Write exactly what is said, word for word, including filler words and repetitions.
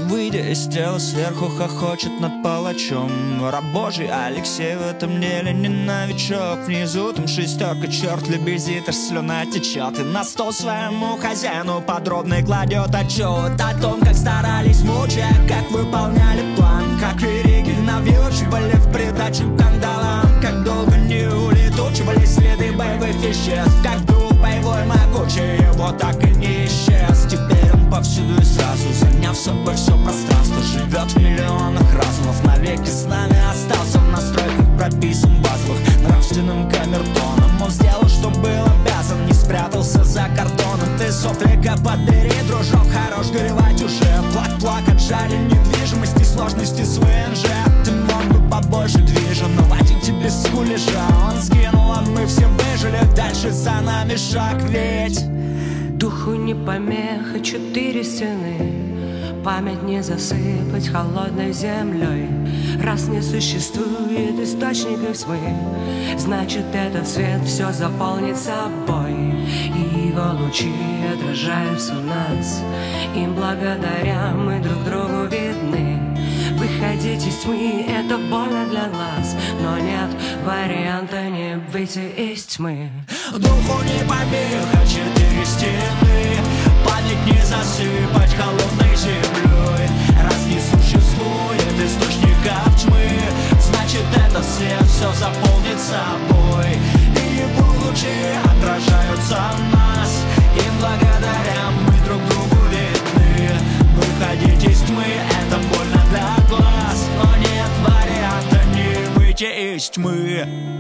выйдя из тела, сверху хохочет над палачом. Раб Божий Алексей в этом деле не новичок. Внизу там шестерка, черт лебезит, аж слюна течет. И на стол своему хозяину подробно кладет отчет о том, как старались мучая, как выполняли план, как вериги навьючивали в придачу кандалам, как долго не улетучивали следы боевых веществ, как дух боевой могучий его так и не исчез. Теперь он повсюду и сразу, заняв собой все пространство, живет в миллионах разумов, навеки с нами остался в настройках, прописан базовых нравственным камертоном. Он сделал, что был обязан, не спрятался за кордоном. Ты соплика подбери, дружок, хорош горевать уже. Плак-плак от жали недвижимости, сложности с ВНЖ. Ты мог бы побольше движа, но Вадик тебе с кулеша. Он сгинул, а мы все выжили, дальше за нами шаг, ведь духу не помеха четыре стены. Память не засыпать холодной землей. Раз не существует источников тьмы, значит этот свет все заполнит собой. И его лучи отражаются в нас, им благодаря мы друг другу видны. Выходить из тьмы — это больно для глаз, но нет варианта не выйти из тьмы. Духу не помеха четыре стены, память не засыпать холодной землей. Раз не существует источников тьмы, значит этот свет все заполнит собой. И его лучи отражаются в нас, им благодаря мы друг другу видны. Выходить из тьмы — это больно для глаз, но нет варианта не выйти из тьмы.